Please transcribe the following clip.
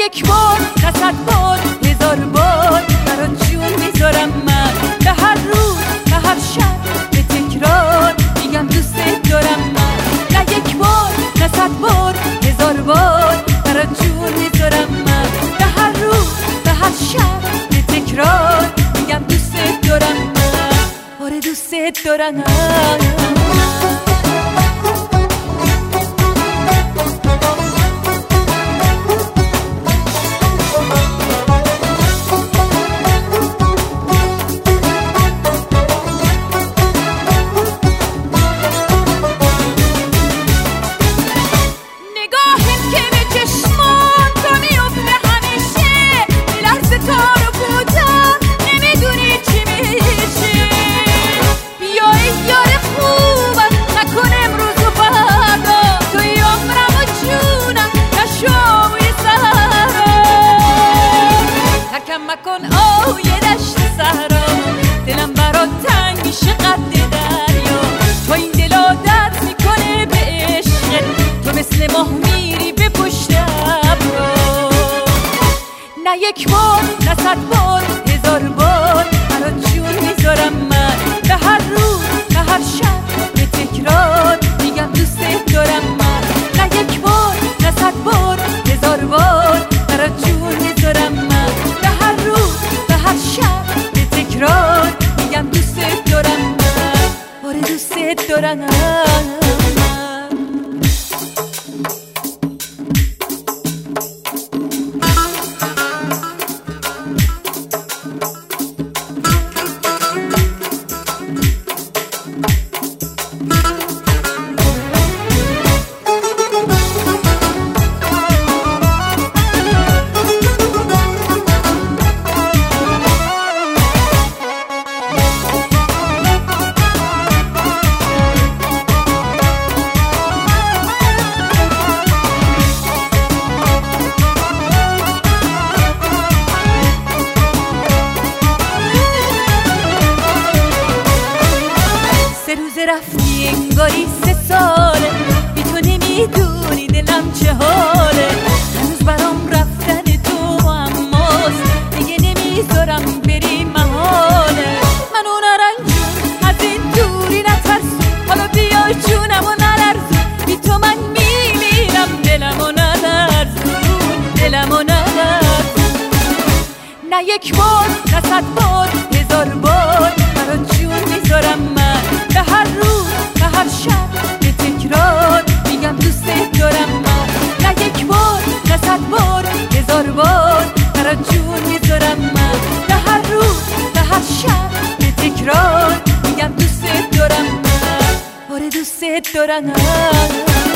یک بار نه 100 بار 1000 بار برات جون میذارم من. به هر روز به هر شب به تکرار میگم دوست دارم من. نه یک بار نه 100 بار 1000 بار برات جون میذارم من. به هر روز به هر شب به تکرار میگم دوست دارم من. آره دوست دارم. مکن یه دشت صحرا، دلم برات تنگ میشه قد دریا. تو این دل عادت میکنه به عشق، تو مثل ماه میری به پشت ابرا. نه یک بار نه 100 بار 1000 بار برات جون میذارم من. به هر روز به هر شب به تکرار میگم دوست دارم من. نه یک بار نه 100 بار 1000 بار برات جون میذارم من. به هر روز به هر شب به تکرار میگم دوست دارم من. آره دوست دارم من. رفتی انگاری 3 ساله، بی تو نمیدونی دلم چه حاله. هنوز برام رفتن تو اماست، دیگه نمیذارم بری محاله. منو نرنجون از این دوری نترسون، حالا بیا جونمو نلرزون. بی تو من میمیرم دلمو نلرزون، دلمو نلرزون. نه یک بار نه 100 بار 1000 بار برات جون میذارم من. به هر روز به هر شب به تکرار میگم دوست دارم من. نه یک بار نه 100 بار 1000 بار برات جون میذارم من. به هر روز به هر شب به تکرار میگم دوست دارم من. آره دوست دارم.